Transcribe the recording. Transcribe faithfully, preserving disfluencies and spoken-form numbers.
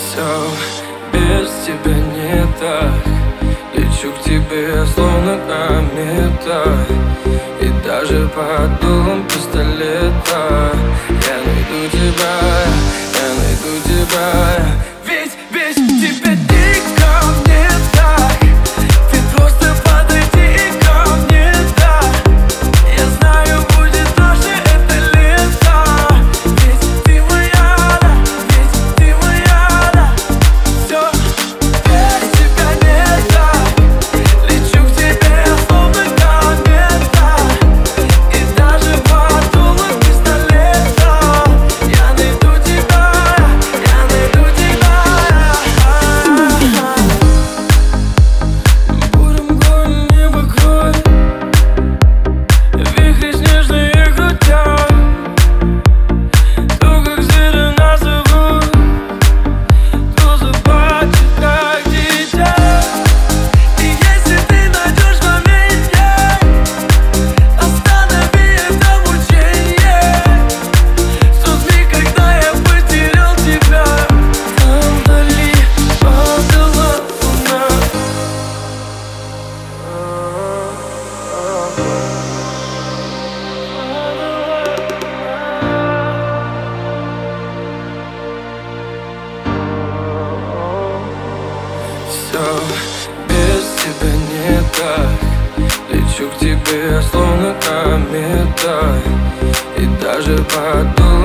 Все без тебя не так. Лечу к тебе, словно комета, и даже под дулом пистолета я найду тебя, я найду тебя. Ведь без тебя никак не так. Ты просто подойди ко мне, да. Я знаю, будет наше это лето. Ведь ты моя, да, ведь ты моя, да. Все без тебя не так. Лечу к тебе, словно комета, и даже под дулом пистолета я найду тебя, я найду тебя. Бурым горн небо кровь, вихри снежные крутят. То, как зверя назовут, то заплачет, как дитя. И если ты найдешь в моменте, останови это мучение. В тот миг, когда я потерял тебя, там вдали падала луна. Все без тебя не так. Лечу к тебе, словно комета, и даже под дулом